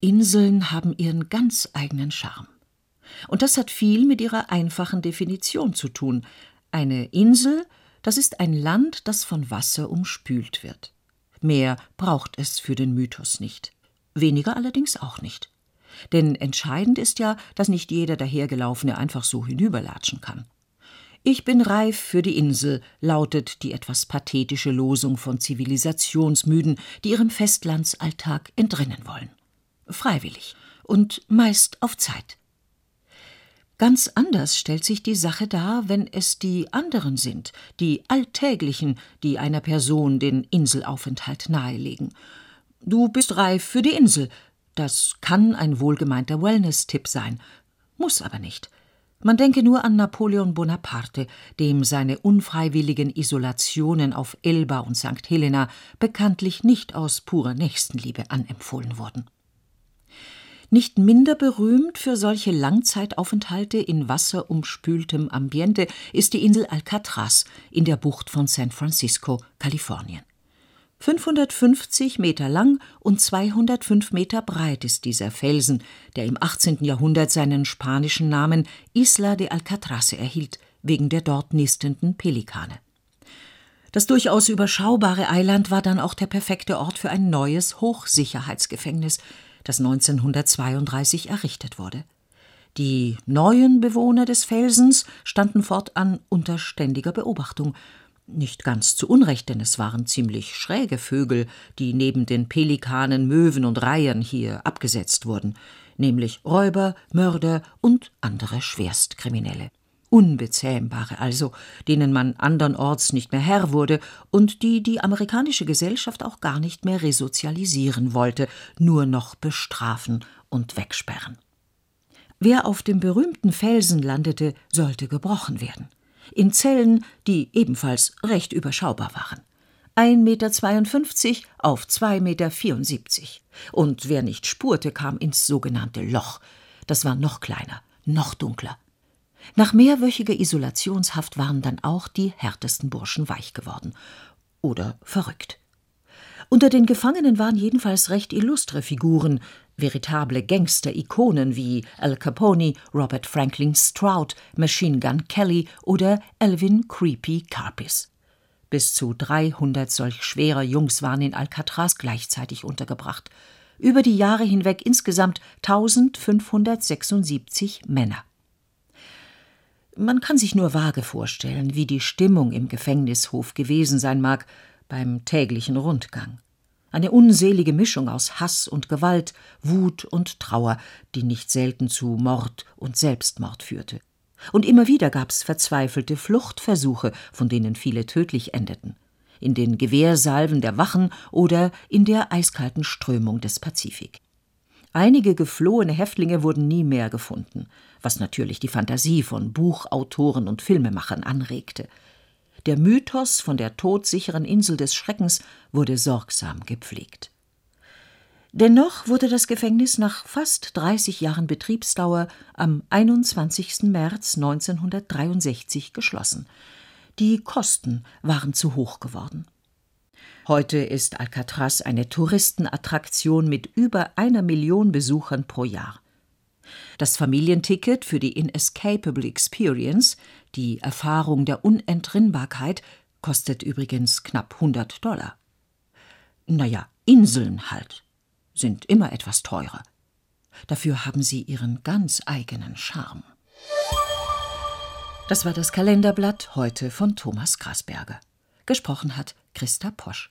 Inseln haben ihren ganz eigenen Charme. Und das hat viel mit ihrer einfachen Definition zu tun. Eine Insel, das ist ein Land, das von Wasser umspült wird. Mehr braucht es für den Mythos nicht. Weniger allerdings auch nicht. Denn entscheidend ist ja, dass nicht jeder Dahergelaufene einfach so hinüberlatschen kann. »Ich bin reif für die Insel«, lautet die etwas pathetische Losung von Zivilisationsmüden, die ihrem Festlandsalltag entrinnen wollen. Freiwillig und meist auf Zeit. Ganz anders stellt sich die Sache dar, wenn es die anderen sind, die Alltäglichen, die einer Person den Inselaufenthalt nahelegen. »Du bist reif für die Insel«, das kann ein wohlgemeinter Wellness-Tipp sein, muss aber nicht. Man denke nur an Napoleon Bonaparte, dem seine unfreiwilligen Isolationen auf Elba und St. Helena bekanntlich nicht aus purer Nächstenliebe anempfohlen wurden. Nicht minder berühmt für solche Langzeitaufenthalte in wasserumspültem Ambiente ist die Insel Alcatraz in der Bucht von San Francisco, Kalifornien. 550 Meter lang und 205 Meter breit ist dieser Felsen, der im 18. Jahrhundert seinen spanischen Namen Isla de Alcatraz erhielt, wegen der dort nistenden Pelikane. Das durchaus überschaubare Eiland war dann auch der perfekte Ort für ein neues Hochsicherheitsgefängnis, das 1932 errichtet wurde. Die neuen Bewohner des Felsens standen fortan unter ständiger Beobachtung. Nicht ganz zu Unrecht, denn es waren ziemlich schräge Vögel, die neben den Pelikanen, Möwen und Reihern hier abgesetzt wurden, nämlich Räuber, Mörder und andere Schwerstkriminelle. Unbezähmbare also, denen man andernorts nicht mehr Herr wurde und die die amerikanische Gesellschaft auch gar nicht mehr resozialisieren wollte, nur noch bestrafen und wegsperren. Wer auf dem berühmten Felsen landete, sollte gebrochen werden. In Zellen, die ebenfalls recht überschaubar waren. 1,52 Meter auf 2,74 Meter. Und wer nicht spurte, kam ins sogenannte Loch. Das war noch kleiner, noch dunkler. Nach mehrwöchiger Isolationshaft waren dann auch die härtesten Burschen weich geworden. Oder verrückt. Unter den Gefangenen waren jedenfalls recht illustre Figuren, veritable Gangster-Ikonen wie Al Capone, Robert Franklin Stroud, Machine Gun Kelly oder Alvin Creepy Karpis. Bis zu 300 solch schwerer Jungs waren in Alcatraz gleichzeitig untergebracht. Über die Jahre hinweg insgesamt 1576 Männer. Man kann sich nur vage vorstellen, wie die Stimmung im Gefängnishof gewesen sein mag beim täglichen Rundgang. Eine unselige Mischung aus Hass und Gewalt, Wut und Trauer, die nicht selten zu Mord und Selbstmord führte. Und immer wieder gab's verzweifelte Fluchtversuche, von denen viele tödlich endeten. In den Gewehrsalven der Wachen oder in der eiskalten Strömung des Pazifik. Einige geflohene Häftlinge wurden nie mehr gefunden, was natürlich die Fantasie von Buchautoren und Filmemachern anregte. Der Mythos von der todsicheren Insel des Schreckens wurde sorgsam gepflegt. Dennoch wurde das Gefängnis nach fast 30 Jahren Betriebsdauer am 21. März 1963 geschlossen. Die Kosten waren zu hoch geworden. Heute ist Alcatraz eine Touristenattraktion mit über 1 Million Besuchern pro Jahr. Das Familienticket für die Inescapable Experience, die Erfahrung der Unentrinnbarkeit, kostet übrigens knapp $100. Naja, Inseln halt, sind immer etwas teurer. Dafür haben sie ihren ganz eigenen Charme. Das war das Kalenderblatt heute von Thomas Grasberger. Gesprochen hat Christa Posch.